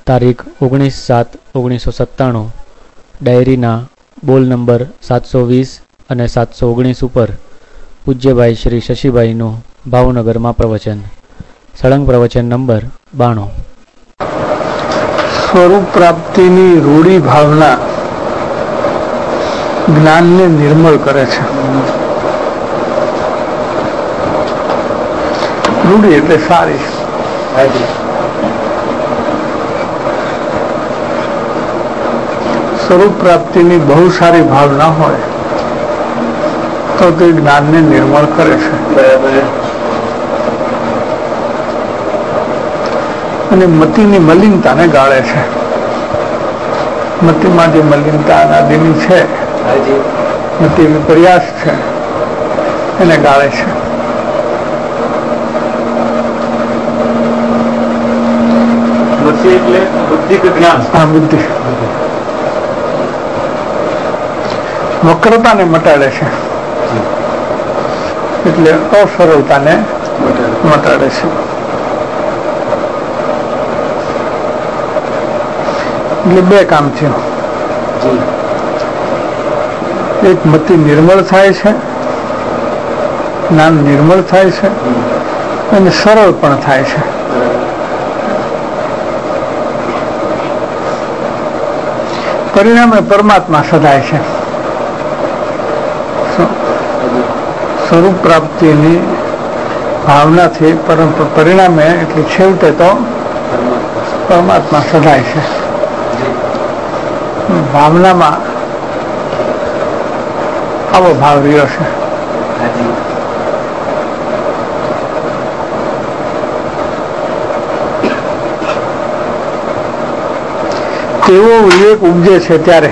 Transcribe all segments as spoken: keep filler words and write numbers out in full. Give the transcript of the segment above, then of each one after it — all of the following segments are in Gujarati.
તારીખ ઓગણીસ સાત ઓગણીસો સત્તાણું ડાયરીના બોલ નંબર સાતસો વીસ અને સાતસો ઓગણીસ ઉપર પૂજ્યભાઈ શ્રી શશીભાઈનું ભાવનગરમાં પ્રવચન. સળંગ પ્રવચન નંબર બાણું. સ્વરૂપ પ્રાપ્તિની રૂઢી ભાવના જ્ઞાનને નિર્મળ કરે છે. રૂઢી એટલે સારી. સ્વરૂપ પ્રાપ્તિની બહુ સારી ભાવના હોય તો તે જ્ઞાનને નિર્મળ કરે છે અને મતિની મલિનતાને ગાળે છે. મતિમાં જે મલિનતા અનાદિની છે, મતિ વિપર્યાસ છે, એને ગાળે છે. મતિ એટલે બુદ્ધિ કે જ્ઞાન? હા, બુદ્ધિ. વક્રતાને મટાડે છે એટલે અસરળતાને મટાડે છે. એટલે બે કામ થયું. એક મતિ નિર્મળ થાય છે, જ્ઞાન નિર્મળ થાય છે અને સરળ પણ થાય છે. પરિણામે પરમાત્મા સદાય છે. સ્વરૂપ પ્રાપ્તિની ભાવનાથી પરંતુ પરિણામે એટલે છેવટે તો પરમાત્મા સદાય છે. ભાવનામાં આવો ભાવ રહ્યો છે. તેવો વિવેક ઉપજે છે ત્યારે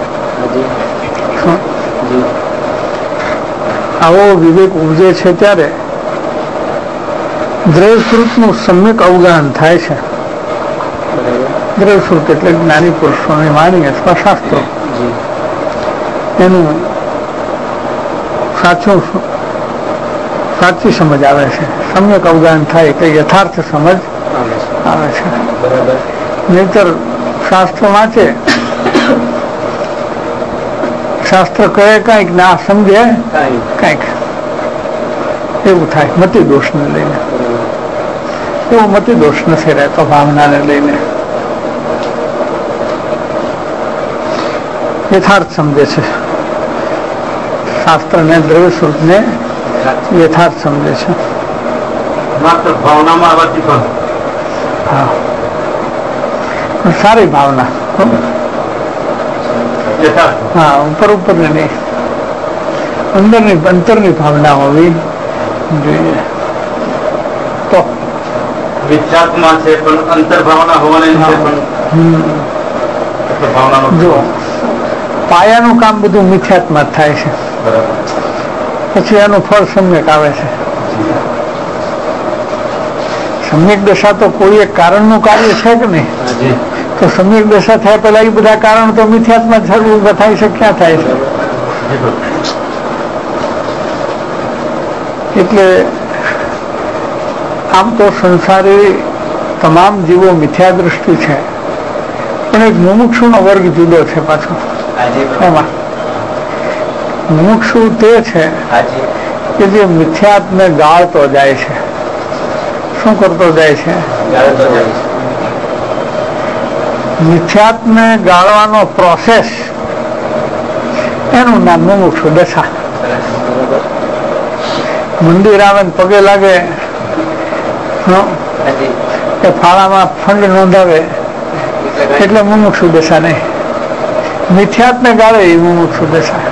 આવો વિવેક ઉપજે છે ત્યારે દ્રવ્યશ્રુતનું સમ્યક અવગાહન થાય છે. દ્રવ્યશ્રુત એટલે જ્ઞાની પુરુષોની વાણી અથવા શાસ્ત્રો, એનું સાચું સાચી સમજ આવે છે. સમ્યક અવગાહન થાય કે યથાર્થ સમજ આવે છે. નહીતર શાસ્ત્ર વાંચે, શાસ્ત્ર કહે કઈક ના સમજે કઈક, એવું થાય. મતિ દોષને લઈને એવો મતિ દોષ નથી રહેતો ભાવનાને લઈને. યથાર્થ સમજે છે શાસ્ત્રને, દ્રવ્યશ્રુતને યથાર્થ સમજે છે. માત્ર ભાવનામાં આવતી પણ હા સારી ભાવના. હા, ઉપર ઉપર ને નહીં, અંદરની અંતરની ભાવના હોવી જોઈએ. તો વિચારમાં છે પણ અંતર ભાવના હોવાની છે. પણ જો પાયાનું કામ બધું મિથ્યાત્મા થાય છે, પછી એનું ફળ સમ્યક આવે છે. સમ્યક દશા તો કોઈ એક કારણનું કાર્ય છે કે નહીં? તો સમ્યક દશા થાય પેલા એ બધા કારણ તો મિથ્યાત્મા જરૂર થાય છે. ક્યાં થાય છે? એટલે આમ તો સંસારી તમામ જીવો મિથ્યા દૃષ્ટિ છે, પણ એક મુમુક્ષુનો વર્ગ જુદો છે પાછો. એમાં મુમુક્ષુ તે છે કે જે મિથ્યાત્મને ગાળતો જાય છે. શું કરતો જાય છે? મિથ્યાત્મને ગાળવાનો પ્રોસેસ, એનું નામ મુમુક્ષુ દશા. મંદિર આવે ને પગે લાગે કે ફાળામાં ફંડ નોંધાવે એટલે મુમુક્ષુ દશા નહીં. મિથ્યાત્મને ગાળે એ મુમુક્ષુ દશા,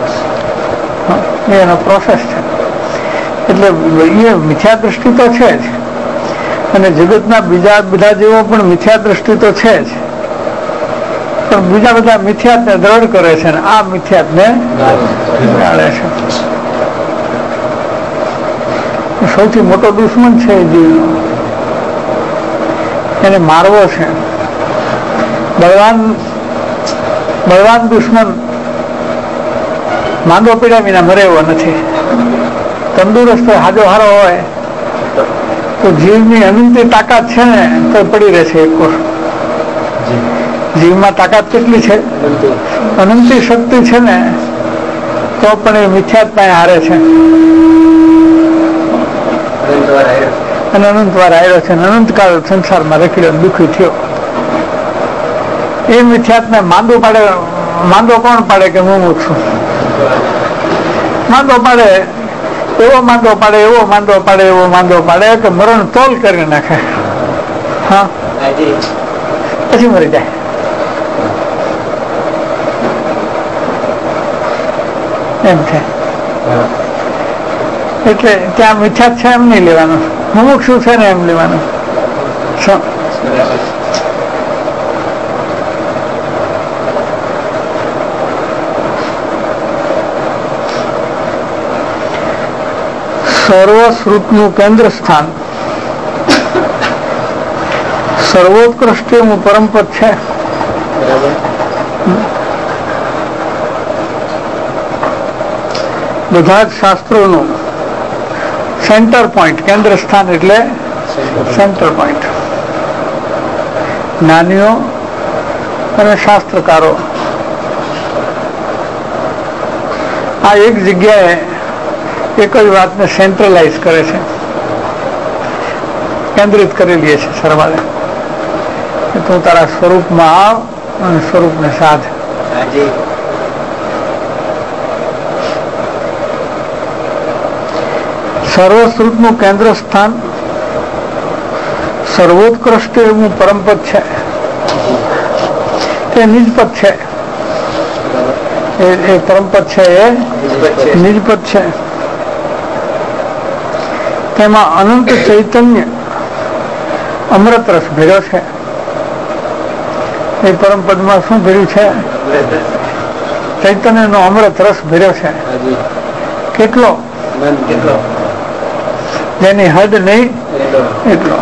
એનો પ્રોસેસ છે. એટલે એ મિથ્યા દૃષ્ટિ તો છે જ, અને જગતના બીજા બધા જેવો પણ મિથ્યા દૃષ્ટિ તો છે જ, પણ બીજા બધા મિથ્યાત્ને દ્રઢ કરે છે ને આ મિથ્યાત્ને ગાળે છે. સૌથી મોટો દુશ્મન છે જીવનો, એને મારવો છે. બળવાન બળવાન દુશ્મન માંદો પીડા વિના મરે એવો નથી. તંદુરસ્ત હાજો હારો હોય તો જીવની અનંતી તાકાત છે ને તો પડી રહેશે એક કોષ. જીવમાં તાકાત કેટલી છે? અનંતી શક્તિ છે ને, તો પણ એ મિથ્યાત પાસે હારે છે અને અનંત વાર આવ્યો છે. અનંતકાળ સંસારમાં રખીડો દુઃખી થયો. એ મિથ્યાતને માંદો પાડે. માંદો કોણ પાડે? કે હું છું. માંદો પાડે એવો માંદો પાડે એવો માંદો પાડે એવો માંદો પાડે કે મરણ તોલ કરી નાખે. હા, પછી મરી જાય. એમ છે. એટલે ત્યાં મિથ્યાત છે એમ નહીં લેવાનું, અમુક શું છે ને એમ લેવાનું. સર્વશ્રુતનું કેન્દ્ર સ્થાન સર્વોત્કૃષ્ટ એવું પરમપદ છે. બધા જ શાસ્ત્રોનું સેન્ટર પોઈન્ટ, કેન્દ્ર સ્થાન એટલે સેન્ટર પોઈન્ટ. જ્ઞાનીઓ અને શાસ્ત્રકારો આ એક જગ્યાએ એક જ વાતને સેન્ટ્રલાઇઝ કરે છે, કેન્દ્રિત કરી લે છે સરવાળે. તું તારા સ્વરૂપમાં આવ અને સ્વરૂપને સાધ. સર્વશ્રુતનું કેન્દ્ર સ્થાન સર્વોત્કૃષ્ટ એવું પરમપદ છે. તે નિજપદ છે. એ પરમપદ છે એ નિજપદ છે. તેમાં અનંત ચૈતન્ય અમૃત રસ ભર્યો છે. એ પરમપદમાં શું ભર્યું છે? ચૈતન્યનો અમૃત રસ ભર્યો છે. કેટલો? જેની હદ નહીં એટલો.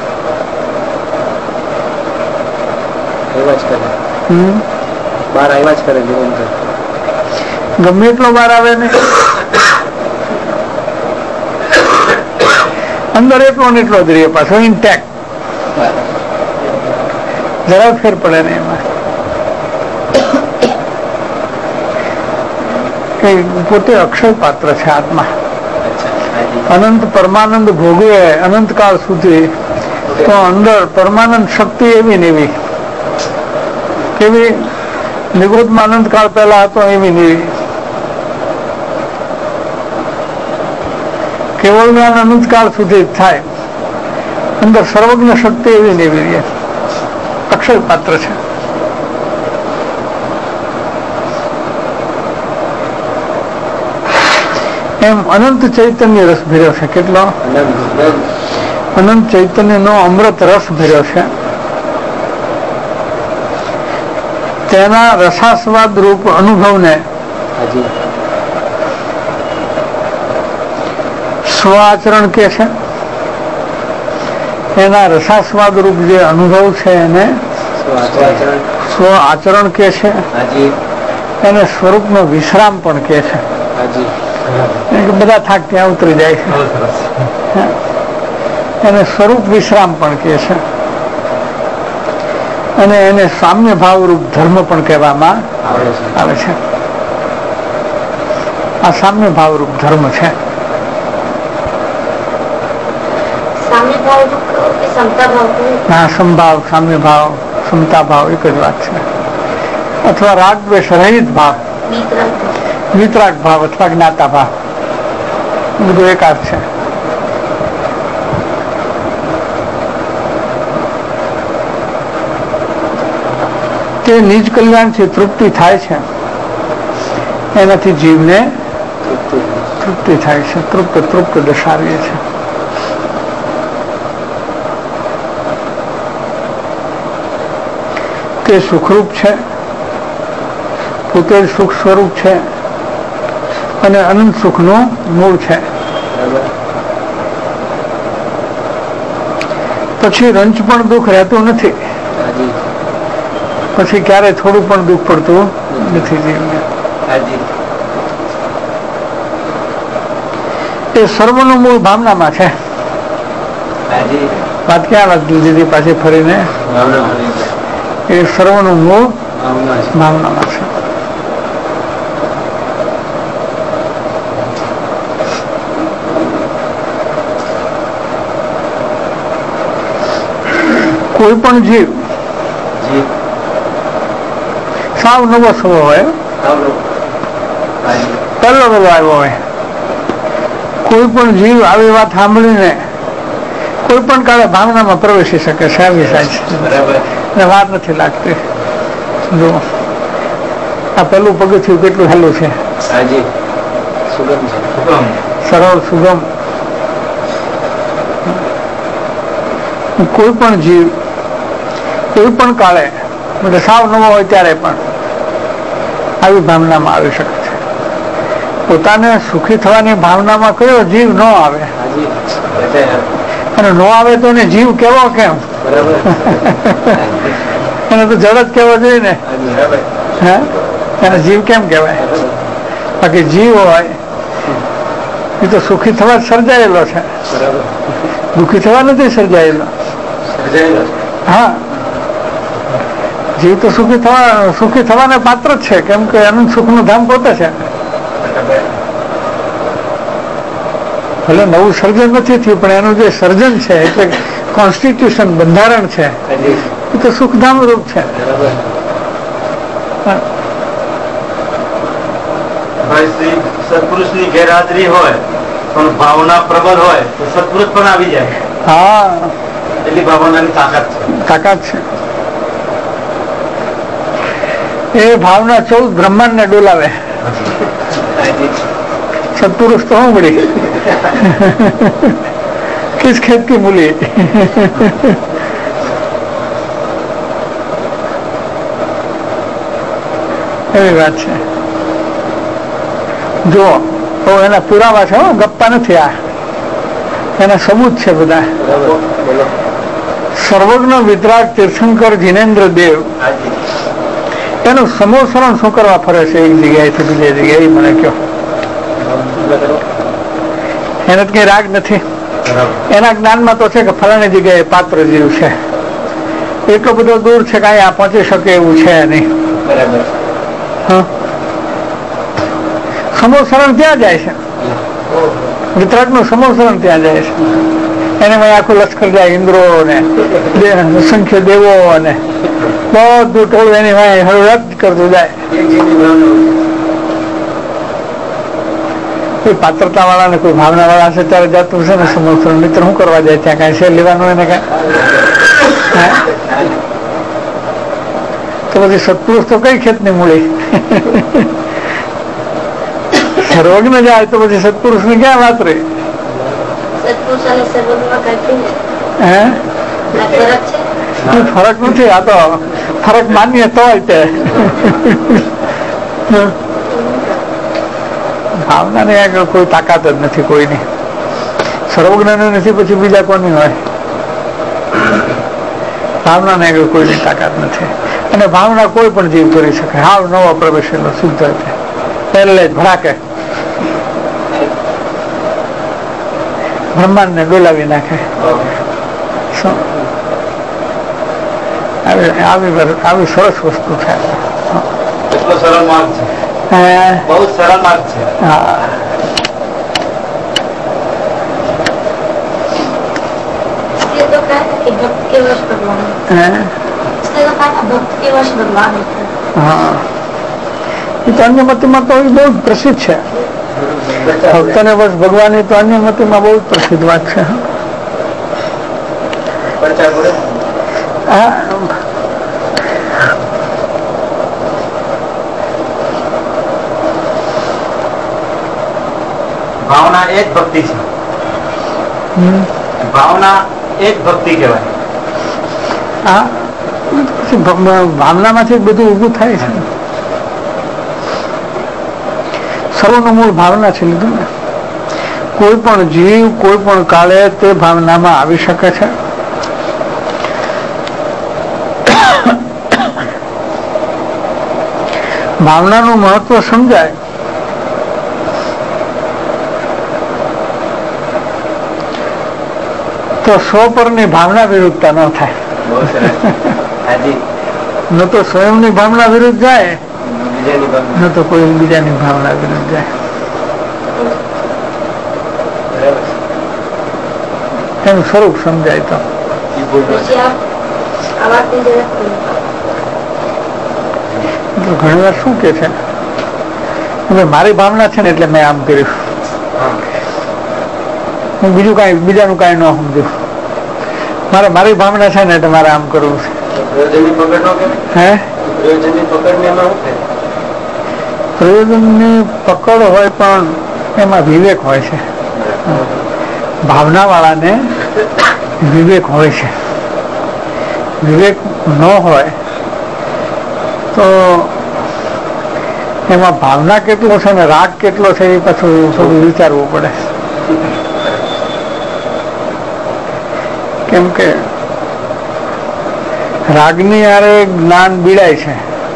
ગમે એટલો બહાર આવે ને, અંદર એટલો ને એટલો જ રહે, પાછો ઇન્ટેક્ટ. જરા ફેર પડે ને એમાં. પોતે અક્ષય પાત્ર છે આત્મા. અનંત પરમાનંદ ભોગવે અનંતકાળ સુધી, તો અંદર પરમાનંદ શક્તિ એવી ને એવી. કેવી? નિગોદમાં અનંતકાળ પહેલા હતો એવી ને એવી. કેવળ જ્ઞાન અનંતકાળ સુધી થાય. અંદર સર્વજ્ઞ શક્તિ એવી ને એવી રહે. અક્ષય પાત્ર છે. એમ અનંત ચૈતન્ય રસ ભર્યો છે. કેટલો? અનંત ચૈતન્ય નો અમૃત રસ ભર્યો છે. તેના રસાસ્વાદ રૂપ અનુભવને સ્વ આચરણ કે છે. એના રસાસ્વાદ રૂપ જે અનુભવ છે એને સ્વ આચરણ કે છે. એને સ્વરૂપનો વિશ્રામ પણ કે છે. બધા થાક ત્યાં ઉતરી જાય છે. એને સ્વરૂપ વિશ્રામ પણ કહે છે. અને એને સામ્ય ભાવરૂપ ધર્મ પણ કહેવામાં આવે છે. આ સામ્ય ભાવરૂપ ધર્મ છે. હા, સંભાવ, સામ્ય ભાવ, સમતા ભાવ એક જ વાત છે. અથવા રાગ દ્વેષ રહિત ભાવ, વિતરાગ ભાવ અથવા જ્ઞાતા ભાવ, બધું એકાદ છે. તે નિજ કલ્યાણથી તૃપ્તિ થાય છે. એનાથી જીવને તૃપ્તિ થાય છે. તૃપ્ત તૃપ્ત દર્શાવીએ છે. તે સુખરૂપ છે, પોતે સુખ સ્વરૂપ છે અને અનંત સુખનું મૂળ છે. પછી રંચ પણ દુઃખ રહેતું નથી. પછી ક્યારે થોડું પણ દુઃખ પડતું નથી જીવને. એ સર્વનું મૂળ ભાવનામાં છે. વાત ક્યાં વાત દીધી પાછી ફરીને? એ સર્વનું મૂળ ભાવનામાં છે. કોઈ પણ જીવ સાવ નવો સ્વભાવ હોય, પહેલો પેલો આવ્યો હોય, કોઈ પણ જીવ આવી વાત સાંભળીને કોઈ પણ કાળે ભાવનામાં પ્રવેશી શકે છે. આવી થાય છે, વાર નથી લાગતી. જો આ પેલું પગથિયું કેટલું હેલું છે, સરળ સુગમ. કોઈ પણ જીવ કોઈ પણ કાળે એટલે સાવ નવો હોય ત્યારે પણ આવી ભાવનામાં આવી શકે છે. પોતાને સુખી થવાની ભાવનામાં કયો જીવ ન આવે, અને ન આવે તો એને જીવ કેવો કેમ? એને તો જડ જ કેવો જોઈએ ને, હે એને જીવ કેમ કહેવાય? બાકી જીવ હોય એ તો સુખી થવા જ સર્જાયેલો છે, દુઃખી થવા નથી સર્જાયેલો. હા, જીવ તો સુખી થવા સુખી થવાને પાત્ર જ છે, કેમ કે એનું સુખનું ધામ પોતે છે. ભલે નવું સર્જન નથી થયું, પણ એનું જે સર્જન છે એટલે કોન્સ્ટિટ્યુશન બંધારણ છે એ તો સુખધામ રૂપ છે. સત્પુરુષ ની ગેરહાજરી હોય પણ ભાવના પ્રબળ હોય તો સત્પુરુષ પણ આવી જાય. હા, એટલી ભાવનાની તાકાત છે. તાકાત છે. એ ભાવના ચૌદ બ્રહ્માંડ ને ડોલાવે. સત્પુરુષ તો હું બડી કિસ ખેત કી મૂલી. એવી વાત છે. જો તો એના પુરાવા છે, ગપ્પા નથી, આ એના સબૂત છે બધા. સર્વજ્ઞ વિતરાગ તીર્થંકર જીનેન્દ્ર દેવ એનું સમોસરણ શું કરવા ફરે છે એક જગ્યાએથી બીજી જગ્યાએ, મને કહો. એને કઈ રાગ નથી. એના જ્ઞાનમાં તો છે કે ફલાણી જગ્યાએ પાત્ર જીવ છે, એટલો બધો દૂર છે કે અહીંયા પહોંચી શકે એવું છે નહીં. હા, સમોસરણ ત્યાં જાય છે, વિતરાગ નું સમોસરણ ત્યાં જાય છે. એને આખું લશ્કર જાય, ઇન્દ્રો ને અસંખ્ય દેવો અને બધું ટોળું એની હળવદ કરતું જાય. કોઈ પાત્રતા વાળા ને કોઈ ભાવના વાળા છે ત્યારે જતું છે ને સમોસરણ. મિત્ર શું કરવા જાય ત્યાં? કઈ છે લેવાનું એને? કઈ તો પછી સત્પુરુષ તો કઈ ખેત ની મૂળી. સર્વજ્ઞ જાય તો પછી સત્પુરુષ ની ક્યાં વાત રહી? હે, ફરક નથી. આ તો ફરક માનીએ તો તે ભાવના ને આગળ કોઈ તાકાત જ નથી કોઈની. સર્વજ્ઞ ને નથી, પછી બીજા કોની હોય? ભાવના ને આગળ કોઈની તાકાત નથી. અને ભાવના કોઈ પણ જીવ કરી શકે. હાવ નવો પ્રવેશેલો શુદ્ધ પહેલે જ ભડાકે બ્રહ્માંડ ને ડોલાવી નાખે. આવી સરસ વસ્તુ છે. એટલો સરળ માર્ગ છે, બહુ સરળ માર્ગ છે. હા, હા, એ તો અન્ય મતીમાં તો બહુ જ પ્રસિદ્ધ છે. ભક્તને બસ ભગવાન તો અન્ય મતીમાં બહુ જ પ્રસિદ્ધ વાત છે. હા, ભાવના એ જ ભક્તિ છે. ભાવના એ જ ભક્તિ કહેવાય. હા, ભાવનામાંથી બધું ઊભું થાય છે. સર્વનું મૂળ ભાવના છે લીધું ને. કોઈ પણ જીવ કોઈ પણ કાળે તે ભાવનામાં આવી શકે છે. ભાવનાનું મહત્વ સમજાય તો સ્વ પરની ભાવના વિરુદ્ધતા ન થાય. ન તો સ્વયંની ભાવના વિરુદ્ધ જાય, ન તો કોઈ બીજાની ભાવના વિરુદ્ધ જાય. એનું સ્વરૂપ સમજાય તો ઘણી વાર શું કે છે, મારી ભાવના છે ને એટલે મેં આમ કર્યું, હું બીજું કઈ બીજાનું કઈ ન સમજુ, મારે મારી ભાવના છે ને એટલે મારે આમ કરવું છે. હે પ્રયોજનની પકડ હોય પણ એમાં વિવેક હોય છે. ભાવના વાળાને વિવેક હોય છે. વિવેક ન હોય તો એમાં ભાવના કેટલો છે ને રાગ કેટલો છે એ પાછું થોડું વિચારવું પડે. કેમ કે રાગની હારે જ્ઞાન બીડાય છે,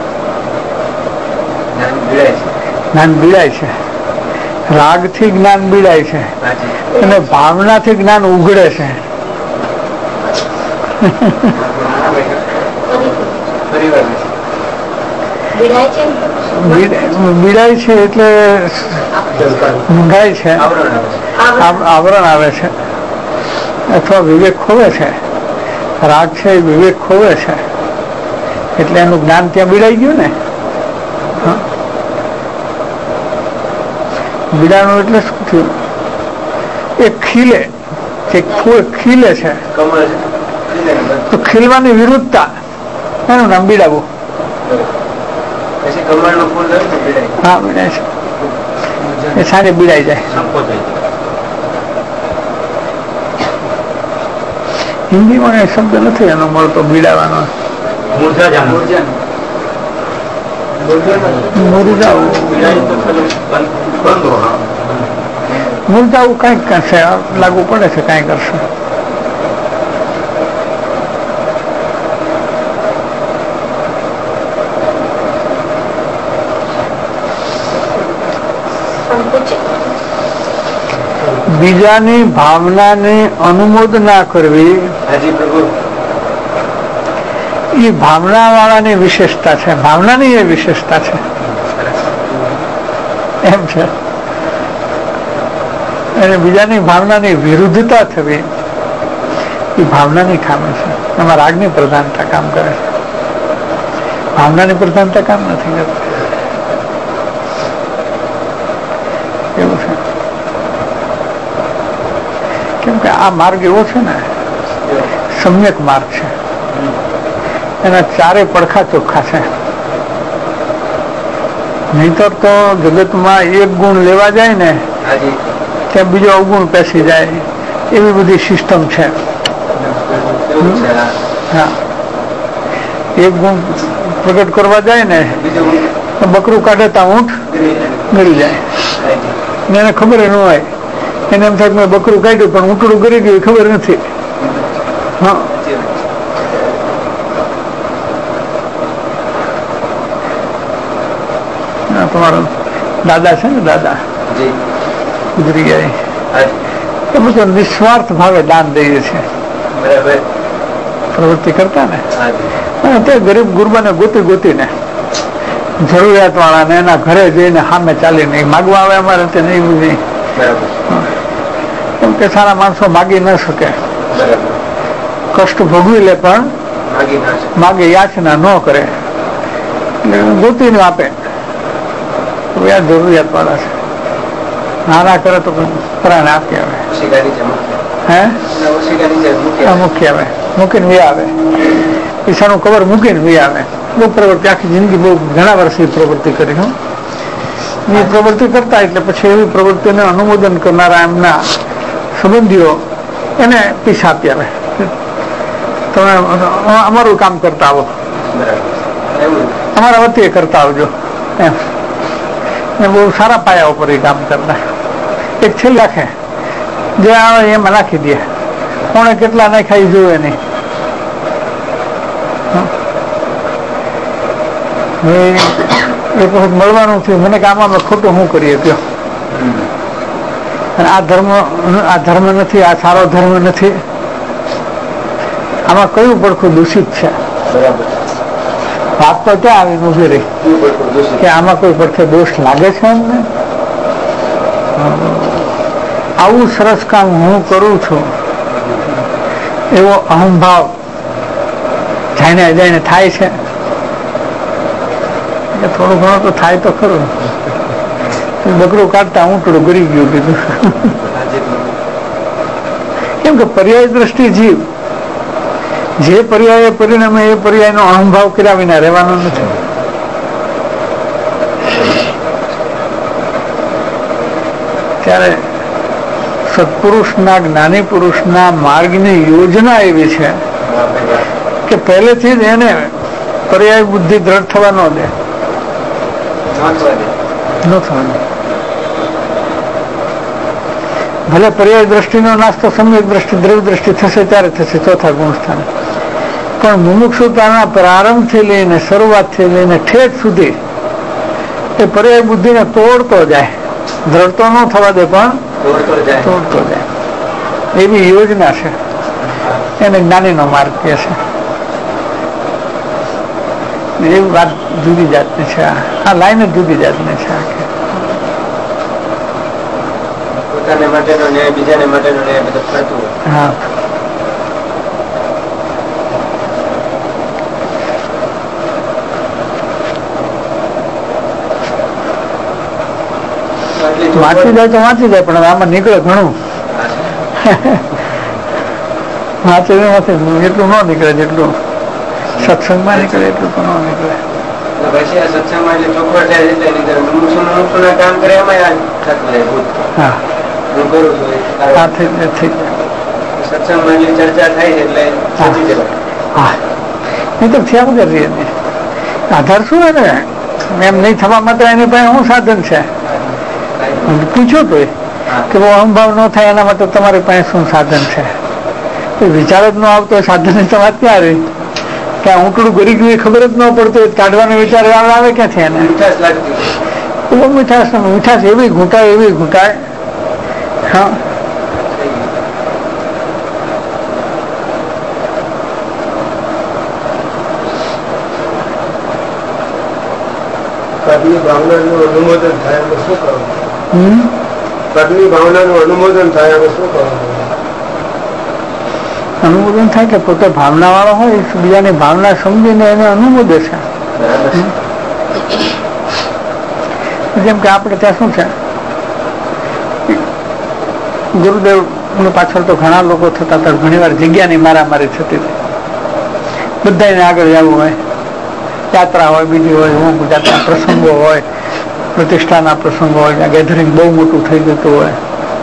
જ્ઞાન બીડાય છે, રાગથી જ્ઞાન બીડાય છે અને ભાવનાથી જ્ઞાન ઉઘડે છે. બીડાય છે એટલે ઊંઘાય છે, આવરણ આવે છે અથવા વિવેક ખોવે છે. રાગ છે એ વિવેક ખોવે છે એટલે એનું જ્ઞાન ત્યાં બીડાઈ ગયું ને. બીડાનું એટલે શું થયું, એ ખીલે, એક ફૂલ ખીલે છે તો ખીલવાની વિરુદ્ધતા એનું નામ બીડાવું. હા બીડાય છે, એ સાંજે બીડાઈ જાય. હિન્દીમાં એ શબ્દ નથી એનો મળતો બીડાવાનો. મુરઝાવું કઈક કરશે, લાગુ પડે છે કઈ કરશે. બીજાની ભાવનાને અનુમોદના કરવી એ ભાવના વાળાની વિશેષતા છે, ભાવનાની એ વિશેષતા છે એમ છે. અને બીજાની ભાવનાની વિરુદ્ધતા થવી એ ભાવનાની ખામી છે. એમાં રાગની પ્રધાનતા કામ કરે છે, ભાવનાની પ્રધાનતા કામ નથી કરતી. એવું છે. કેમ કે આ માર્ગ એવો છે ને, સમ્યક માર્ગ છે, એના ચારે પડખા ચોખ્ખા છે. નહીતર તો જગતમાં એક ગુણ લેવા જાય ને ત્યાં બીજો અવગુણ પેસી જાય, એવી બધી સિસ્ટમ છે. હા, એક ગુણ પ્રગટ કરવા જાય ને તો બકરું કાઢે તા ઊંટ ગળી જાય. એને ખબર ન હોય, એને એમ થાય મેં બકરું કાઢ્યું પણ ઊંટડું ગળી ગયું ખબર નથી. હા, તમારો દાદા છે ને, દાદા ગુજરી ગયા, એ બધું નિસ્વાર્થ ભાવે દાન દઈએ છે, પ્રવૃત્તિ કરતા ને. તે ગરીબ ગુરબાને ગોતી ગોતીને જરૂરિયાત વાળાને એના ઘરે જઈને સામે ચાલીને માગવા આવે અમારે તે નહીં નહીં. કેમ કે સારા માણસો માગી ન શકે, કષ્ટ ભોગવી લે પણ માગે યાચના ન કરે, એટલે ગોતીને આપે. જરૂરિયાત વાળા છે, નાના કરે તો પ્રાણ આપી આવે. હે મૂકી આવે, મૂકીને વી આવે, પૈસાનું કવર મૂકીને વી આવે. બહુ પ્રવૃત્તિ, આખી જિંદગી બહુ ઘણા વર્ષની પ્રવૃત્તિ કરી. હું એ પ્રવૃત્તિ કરતા એટલે પછી એવી પ્રવૃત્તિને અનુમોદન કરનારા એમના સંબંધીઓ એને પૈસા આપી આવે. તમે અમારું કામ કરતા આવો, અમારા વતીએ કરતા આવજો એમ. બહુ સારા પાયા ઉપર એ કામ કરતા. એક છેલ્લે રાખે, જે આવે એમાં નાખી દે, કોણે કેટલા નાખાય જોવે નહીં. એક વખત મળવાનું થયું, મને કે આમાં ખોટું શું કરીએ કયો, અને આ ધર્મ આ ધર્મ નથી, આ સારો ધર્મ નથી, આમાં કયું પડખું દૂષિત છે. વાત તો ક્યાં આવીને ઉભી રહી કે આમાં કોઈ પડખે દોષ લાગે છે એમને. આવું સરસ કામ હું કરું છું એવો અહંભાવ જાણે અજાણે થાય છે. થોડું ઘણું તો થાય તો ખરું. બકરું કાઢતા ઊંટડું ગરી ગયું કીધું. કેમ કે પર્યાય દ્રષ્ટિ જીવ જે પર્યાય પરિણામે એ પર્યાય નો અહંભાવ કર્યા વિના રહેવાનો નથી. ત્યારે સત્પુરુષના જ્ઞાની પુરુષના માર્ગની યોજના એવી છે કે પહેલેથી જ એને પર્યાય બુદ્ધિ દ્રઢ થવા ન દે, ન થવાનું. ભલે પર્યાય દ્રષ્ટિનો નાશ તો સમ્યક દ્રષ્ટિ દ્રવ્ય દ્રષ્ટિ થશે ત્યારે થશે ચોથા ગુણ સ્થાન. પણ મુમુક્ષુતાના પ્રારંભથી લઈને શરૂઆતથી લઈને ઠેઠ સુધી એ પર્યાય બુદ્ધિને તોડતો જાય, દ્રઢતો ન થવા દે પણ તોડતો જાય. એવી યોજના છે, એને જ્ઞાનીનો માર્ગ કહે છે. એવી વાત જુદી જાતની છે. આ લાઈન જ જુદી જાતની છે. પોતાને માટેનો ન્યાય, બીજાને માટેનો ન્યાય બધું થતું હોય. હા, વાંચી જાય તો વાંચી જાય, પણ આમાં નીકળે ઘણું. વાંચે એટલું ન નીકળે જેટલું સત્સંગમાં નીકળે એટલું તો ન નીકળે. પછી આ સત્સંગમાં એટલે ચોખવટ થાય એટલે એની અંદર મનુષ્યના કામ કરે એમાં થતું જાય. હા, હું કરું છું સત્સંગમાં એટલી ચર્ચા થાય છે એટલે સમજી જવાય. હા, એ તો થયા વગર રહીએ. આધાર શું ને એમ નહીં થવા માટે એની પાસે શું સાધન છે પૂછ્યું તો કે બહુ અહંભાવ ન થાય એના માટે તમારી પાસે શું સાધન છે? વિચાર જ ન આવતો સાધન ની તો વાત ક્યાં રહી કે આ ઊંટડું ગરી ગયું એ ખબર જ ન પડતો કાઢવાનો વિચાર આવે ક્યાંથી? એને મીઠાશ લાગતી બહુ મીઠાશ મીઠાશ એવી ઘૂંટાય એવી ઘૂંટાય. હા, પદની ભાવનાનું અનુમોદન થાય એમાં શું કરવું? હમ પદની ભાવનાનું અનુમોદન થાય એમાં શું કરવું? અનુમોદન થાય કે પોતે ભાવના વાળો હોય બીજાની ભાવના સમજીને એને અનુમોદે છે. જેમ કે આપણે ત્યાં શું છે, ગુરુદેવ પાછળ તો ઘણા લોકો થતા હતા. ઘણી વાર જગ્યાની મારામારી થતી હતી. બધાને આગળ જવું હોય, યાત્રા હોય, બીજી હોય, હું જાતના પ્રસંગો હોય, પ્રતિષ્ઠાના પ્રસંગો હોય, ત્યાં ગેધરિંગ બહુ મોટું થઈ જતું હોય.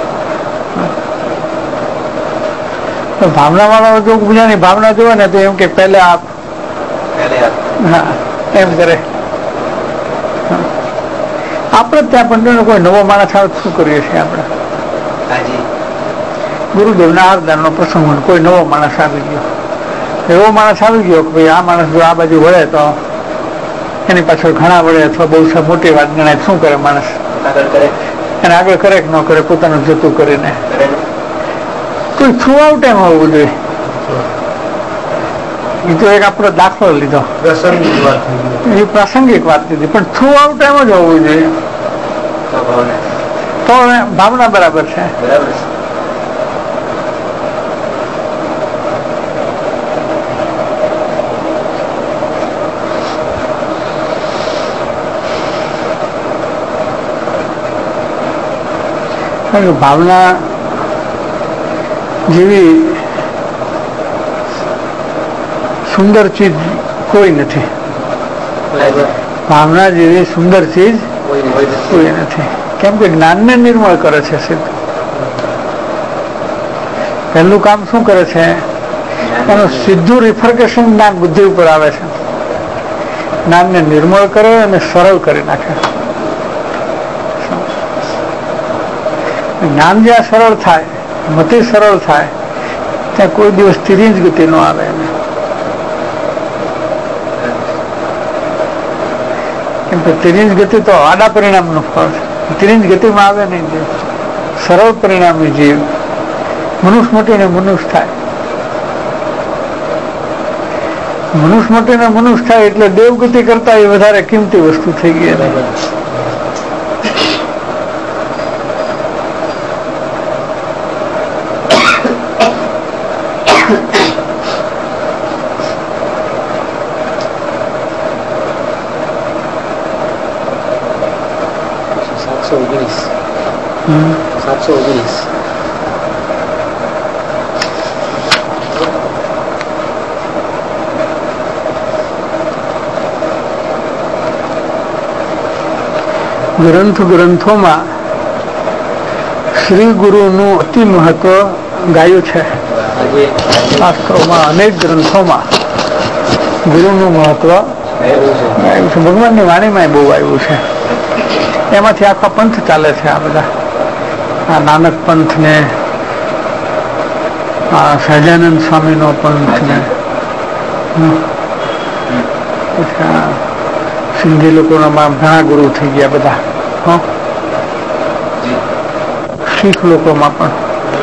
ભાવના વાળો જો બીજાની ભાવના જોવે ને તો એમ કે પહેલે આપ, હા એમ કરે. આપણે ત્યાં પણ કોઈ નવો માણસ આવે શું કરીએ છીએ આપણે? ગુરુદેવના આરદાનનો પ્રસંગ હોય, કોઈ નવો માણસ આવી ગયો, એવો માણસ આવી ગયો કે ભાઈ આ માણસ જો આ બાજુ વળે તો એની પાછળ ઘણા વળે અથવા બહુ મોટી વાત ગણાય. શું કરે માણસ? એને આગળ કરે કે ન કરે, પોતાનું જતું કરીને. કોઈ થ્રુ આઉટ એમ હોવું જોઈએ. એ તો એક આપણો દાખલો લીધો, એ પ્રાસંગિક વાત લીધી, પણ થ્રુ આઉટ એમ જ હોવું જોઈએ તો ભાવના બરાબર છે. ભાવના જેવી સુંદર ચીજ કોઈ નથી. ભાવના જેવી સુંદર ચીજ કોઈ નથી. કેમ કે જ્ઞાનને નિર્મળ કરે છે. સીધું પહેલું કામ શું કરે છે, એનું સીધું રિફર્કેશન જ્ઞાન બુદ્ધિ ઉપર આવે છે. જ્ઞાનને નિર્મળ કરે અને સરળ કરી નાખે. જ્ઞાન જ્યાં સરળ થાય, મતિ સરળ થાય, ત્યાં કોઈ દિવસ તિર્યંજ ગતિ ન આવે. કેમ કે તિર્યંજ ગતિ તો આડા પરિણામનું ફળ છે. તિર્યંજ ગતિમાં આવે નહીં. જીવ સરળ પરિણામી જીવ મનુષ્ય મટીને મનુષ્ય થાય. મનુષ્ય માટે ને મનુષ્ય થાય એટલે દેવગતિ કરતા એ વધારે કિંમતી વસ્તુ થઈ ગઈ. સાતસો ઓગણીસ સાતસો ઓગણીસ ગ્રંથ ગ્રંથોમાં શ્રી ગુરુનું અતિ મહત્વ ગાયું છે. શાસ્ત્રોમાં અનેક ગ્રંથોમાં ગુરુનું મહત્વ ગાયું છે. ભગવાનની વાણીમાં બહુ આવ્યું છે. એમાંથી આખા પંથ ચાલે છે. આ બધા આ નાનક પંથ ને આ સહજાનંદ સ્વામીનો પંથ ને સિંધી લોકોમાં ઘણા ગુરુ થઈ ગયા બધા. શીખ લોકોમાં પણ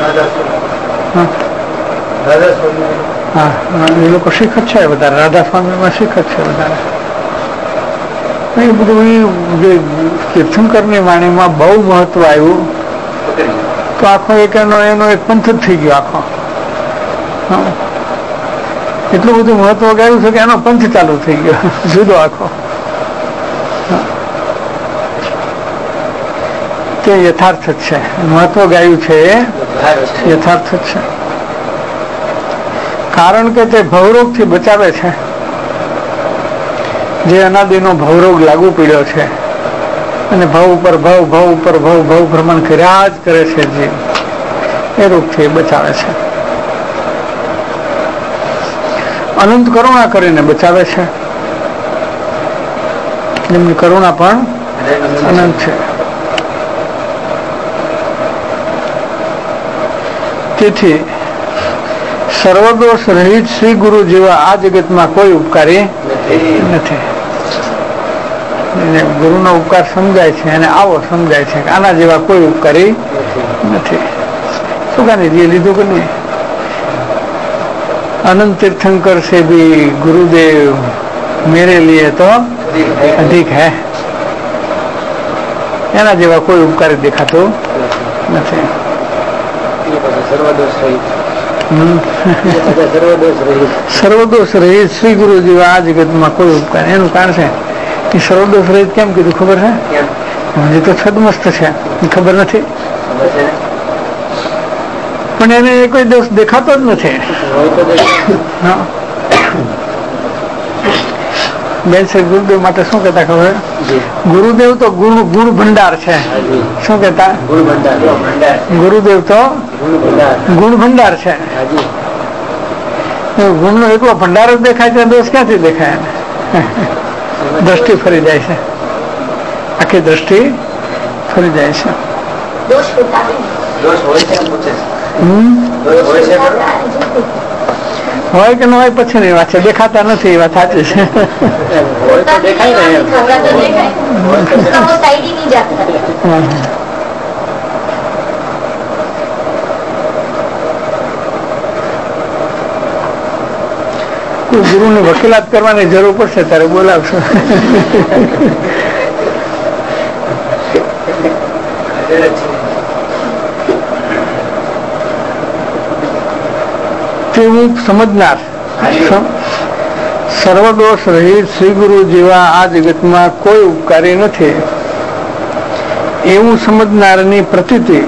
હા એ લોકો શીખ જ છે વધારે. રાધા સ્વામીમાં શીખ જ છે વધારે. એ બધું જે તીર્થંકરની વાણીમાં બહુ મહત્વ આવ્યું તો આખો એક એનો એનો એક પંથ જ થઈ ગયો આખો. એટલું બધું મહત્વ ગાયું છે કે એનો પંથ ચાલુ થઈ ગયો જુદો આખો. તે યથાર્થ જ છે. મહત્વ ગાયું છે એ યથાર્થ જ છે. કારણ કે તે ભવરોગથી બચાવે છે. જે અનાદિનો ભવરોગ લાગુ પડ્યો છે અને ભવ ઉપર ભવ ભવ ઉપર ભવ ભવ ભ્રમણ કર્યા જ કરે છે જીવ, એ રોગથી બચાવે છે. અનંત કરુણા કરીને બચાવે છે. જેમની કરુણા પણ અનંત છે. તેથી સર્વદોષ રહિત શ્રી ગુરુ જેવા આ જગતમાં કોઈ ઉપકારી નથી. ગુરુનો ઉપકાર સમજાય છે અને આવો સમજાય છે કે આના જેવા કોઈ ઉપકારી નથી. શું કાની જે લીધું કે નહીં? अनंत तीर्थंकर से भी गुरुदेव मेरे लिए तो अधिक है. એના જેવા કોઈ ઉપકાર દેખાતો નથી. સર્વદોષ રહિત શ્રી ગુરુ જેવા આ જગતમાં કોઈ ઉપકાર. એનું કારણ છે કે સર્વદોષ રહિત કેમ કીધું ખબર છે? હજી તો છદમસ્ત છે, ખબર નથી. પણ એને કોઈ દોષ દેખાતો જ નથી. બેન શ્રી ગુરુદેવ માટે શું કહેતા ખબર? ગુરુદેવ તો ગુણ ગુણ ભંડાર છે. શું કહેતા? ગુરુદેવ તો ગુણ ભંડાર છે. ગુણ નો એટલો ભંડાર જ દેખાય છે, દોષ ક્યાંથી દેખાય? દ્રષ્ટિ ફરી જાય છે, આખી દ્રષ્ટિ ફરી જાય છે. હોય કે ન હોય પછી ની વાત છે. દેખાતા નથી એ વાત સાચી છે. કોઈ ગુરુ ની વકીલાત કરવાની જરૂર પડશે ત્યારે બોલાવશો. તેવું સમજનાર, સર્વદોષ રહિત શ્રી ગુરુ જેવા આ જગતમાં કોઈ ઉપકારી નથી એવું સમજનારની પ્રતીતિ,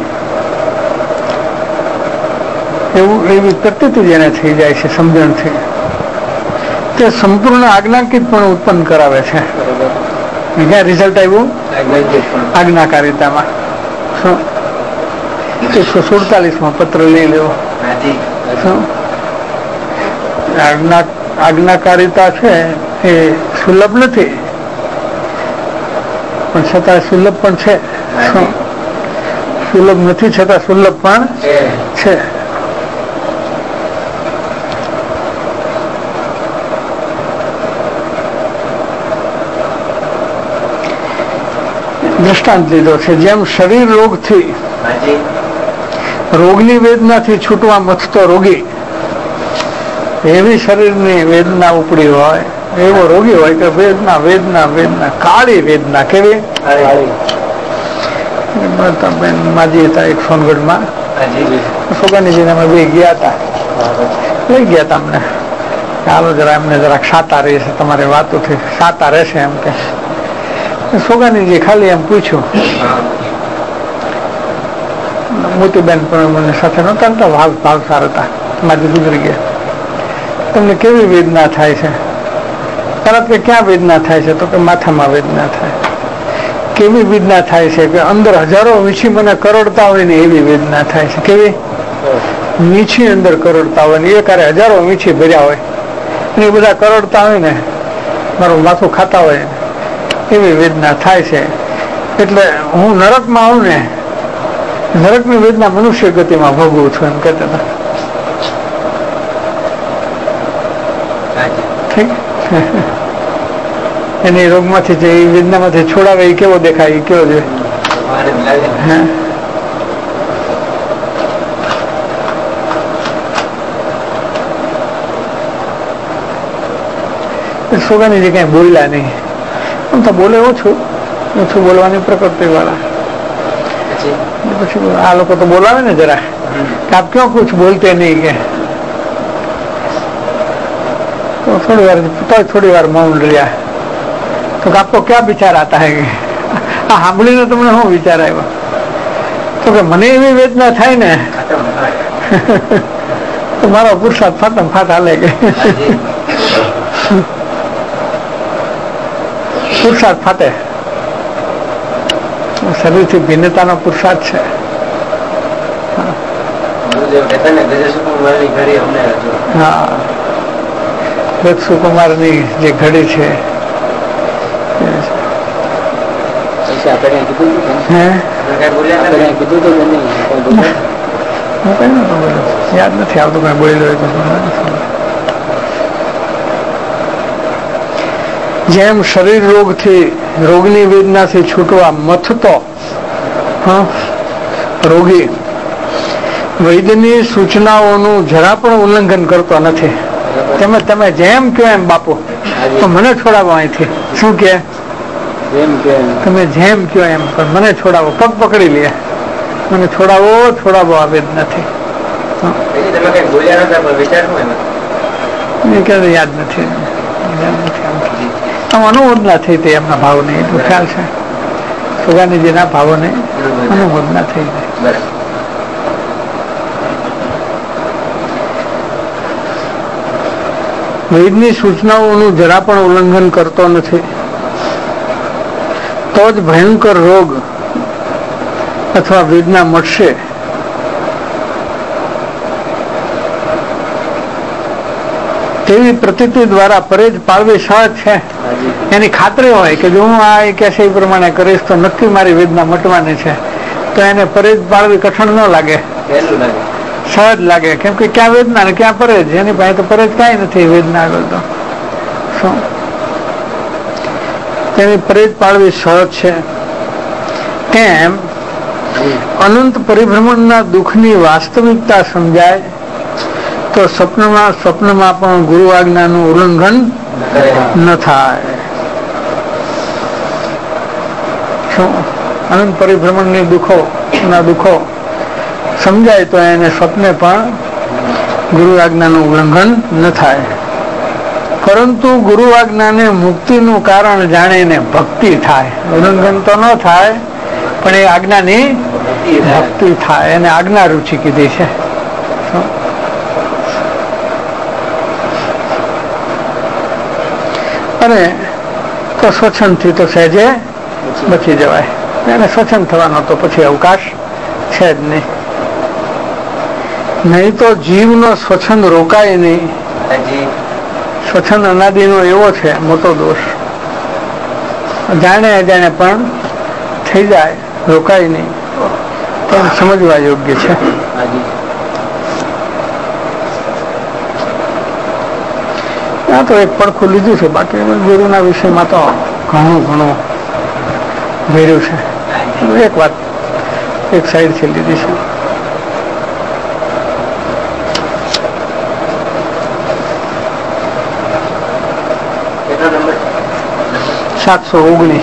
એવું એવી પ્રતીતિ જેને થઈ જાય છે સમજણથી, તે સંપૂર્ણ આજ્ઞાકિત પણ ઉત્પન્ન કરાવે છે. ક્યાં રિઝલ્ટ આવ્યું? આજ્ઞાકારિતામાં. એકસો સુડતાલીસ માં પત્ર લઈ લેવો. આજ્ઞા આજ્ઞાકારિતા છે એ સુલભ નથી, પણ છતાં સુલભ પણ છે. સુલભ નથી છતાં સુલભ પણ છે. દ્રષ્ટાંત લીધો છે. જેમ શરીર રોગથી રોગની વેદનાથી છૂટવા મથતો રોગી એવી શરીરની વેદના ઉપડી હોય, એવો રોગી હોય કે વેદના વેદના વેદના કાળી વેદના. કેવી? બેન માજી હતા એક સોનગઢમાં, સોગાનીજીને અમે બે ગયા હતા, લઈ ગયા હતા અમને, ચાલો જરા એમને જરાક સાતા રહેશે, તમારે વાતોથી સાતા રહેશે એમ કે. સોગાનીજી ખાલી એમ પૂછ્યું, મોતીબેન પણ મને સાથે નહોતા, ભાવ ભાવ સારા હતા, માજી ગુજરી ગયા. તમને કેવી વેદના થાય છે? તરત કે ક્યાં વેદના થાય છે? તો કે માથામાં વેદના થાય. કેવી વેદના થાય છે? કે અંદર હજારો વીછી મને કરડતા હોય ને એવી વેદના થાય છે. કેવી? વીછી અંદર કરડતા હોય ને એ કારે હજારો વીછી ભર્યા હોય અને એ બધા કરડતા હોય ને મારું માથું ખાતા હોય એવી વેદના થાય છે. એટલે હું નરકમાં આવું ને, નરકની વેદના મનુષ્ય ગતિમાં ભોગવું છું એમ કહેતા હતા. એની રોગમાંથી જે વેદનામાંથી છોડાવે એ કેવો દેખાય? એ કેવો જોઈએ? સોગાનીજી કઈ બોલ્યા નહીં. હું તો બોલે ઓછું ઓછું બોલવાની પ્રકૃતિ વાળા. પછી આ લોકો તો બોલાવે ને જરા કે આપ ક્यों कुछ बोलते नहीं કે तो थोड़ी बार तो थोड़ी बार मौन लिया तो आपको क्या विचार आता है कि આ સાંભળીને તમને શું વિચાર આવ્યો? તો કે મને એવી વેદના થાય ને તો મારો પુરુષાર્થ ફાટમ ફાટ હાલે કે પુરુષાર્થ ફાટે. શરીરથી ભિન્નતાનો પુરુષાર્થ છે. હા, સુકુમાર ની જે ઘડી છે યાદ નથી આવતું કઈ બોલેલું. જેમ શરીર રોગથી રોગની વેદનાથી છૂટવા મથતો રોગી વૈદ્યની સૂચનાઓનું જરા પણ ઉલ્લંઘન કરતો નથી. તમે તમે જેમ કહો એમ બાપુ તો મને છોડાવો અહીંથી. શું કે? તમે જેમ કહો એમ પણ મને છોડાવો. પગ પકડી લે, મને છોડાવો છોડાવો આવે જ નથી. યાદ નથી આમ અનુમોદના થઈ હતી એમના ભાવને, એટલું ખ્યાલ છે. સુગાનીજીના ભાવોને અનુમોદના થઈ ગઈ. વૈદની સૂચનાઓનું જરા પણ ઉલ્લંઘન કરતો નથી, તો જ ભયંકર રોગ અથવા વેદના મળશે. તેવી પ્રતીતિ દ્વારા પરેજ પાળવી સહજ છે. એની ખાતરી હોય કે જો હું આ કે છે એ પ્રમાણે કરીશ તો નક્કી મારી વેદના મટવાની છે, તો એને પરેજ પાળવી કઠણ ન લાગે, સહજ લાગે. કેમ કે ક્યાં વેદના ને ક્યાં પરેજ? એની પાસે તો પરેજ કઈ નથી વેદના આગળ. તો શું તેની પરેજ પાળવી સહજ છે. તેમ અનંત પરિભ્રમણના દુઃખની વાસ્તવિકતા સમજાય તો સ્વપ્નમાં સ્વપ્નમાં પણ ગુરુ આજ્ઞાનું ઉલ્લંઘન ન થાય. શું અનંત પરિભ્રમણની દુઃખો ના દુઃખો સમજાય તો એને સ્વપ્ને પણ ગુરુ આજ્ઞાનું ઉલ્લંઘન ન થાય. પરંતુ ગુરુ આજ્ઞાને મુક્તિનું કારણ જાણીને ભક્તિ થાય. ઉલ્લંઘન તો ન થાય પણ એ આજ્ઞાની ભક્તિ થાય. એને આજ્ઞા રુચિ કીધી છે. અને તો સ્વચ્છંદથી તો સહેજે બચી જવાય. એને સ્વચ્છંદ થવાનો તો પછી અવકાશ છે જ નહીં. નહીં તો જીવનો સ્વચ્છંદ રોકાય નહીં. સ્વચ્છંદ અનાદિનો એવો છે મોટો દોષ. જાણે અજાણે પણ થઈ જાય, રોકાય નહીં. તેમ સમજવા યોગ્ય છે. આ તો એક પડખું લીધું છે, બાકી ગુરુના વિષયમાં તો ઘણું ઘણું ભર્યું છે. એક વાત એક સાઈડથી લીધી છે. સાતસો ઓગણીસ.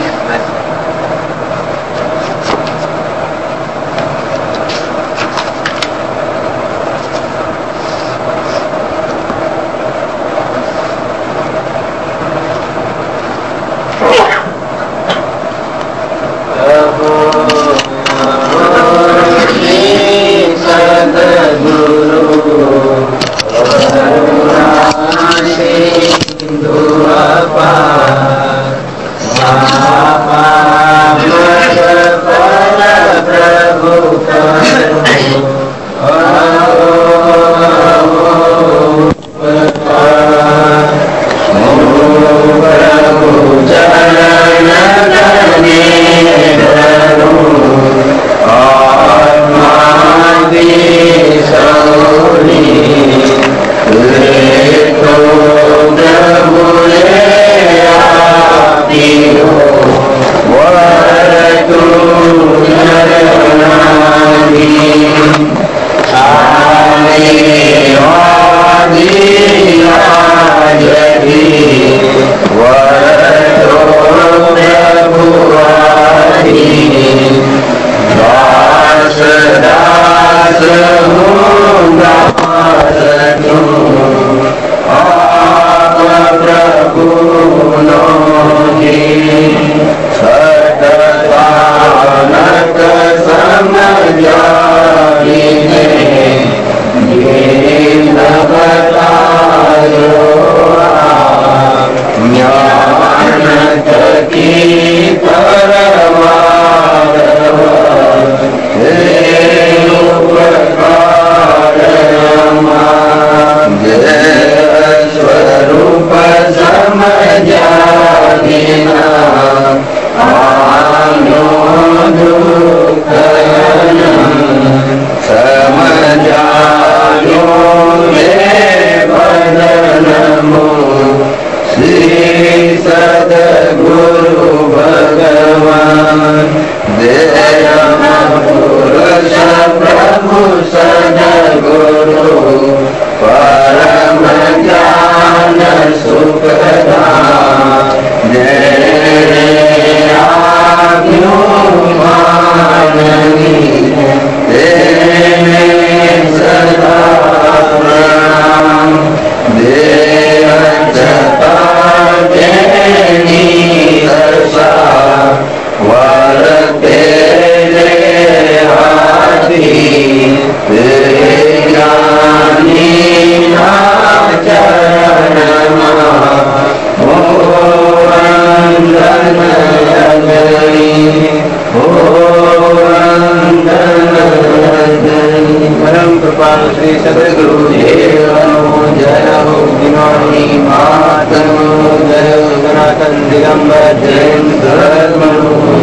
दिगंबर जैन धर्म